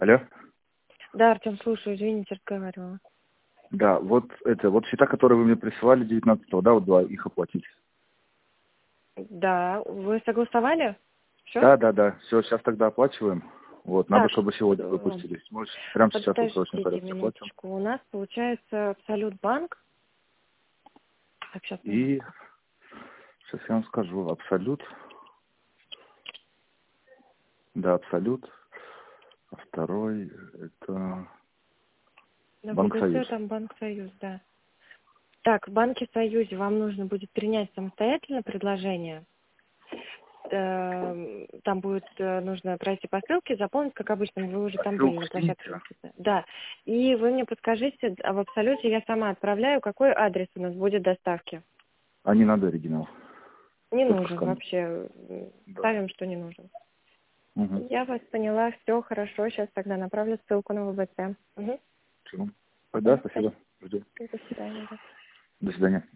Алло? Да, Артем, слушаю, извините, разговаривала. Да, вот счета, которые вы мне присылали 19-го, да, вот два, их оплатить. Да, вы согласовали? Все? Да, все, сейчас тогда оплачиваем. Вот, надо, Так, чтобы сегодня выпустились. Может, прямо сейчас вот в срочном подождите порядке оплатим. минуточку. У нас получается Абсолют банк. Так, сейчас И минутку. сейчас я вам скажу, Абсолют. Да, Абсолют. А второй это На Банк Союз. ВГС там Банк Союз, да. Так, в Банке Союзе вам нужно будет принять самостоятельно предложение. Там будет нужно пройти по ссылке, заполнить, как обычно, вы уже там были Ссылку на площадке. скиньте. Да. И вы мне подскажите, а в Абсолюте я сама отправляю, какой адрес у нас будет доставки. А не надо оригинал. Не Только нужен скан. вообще. Да. Ставим, что не нужен. Угу. Я вас поняла, все хорошо. Сейчас тогда направлю ссылку на ВБЦ. Угу. Все. Да, спасибо. Ждем. До свидания. Да. До свидания.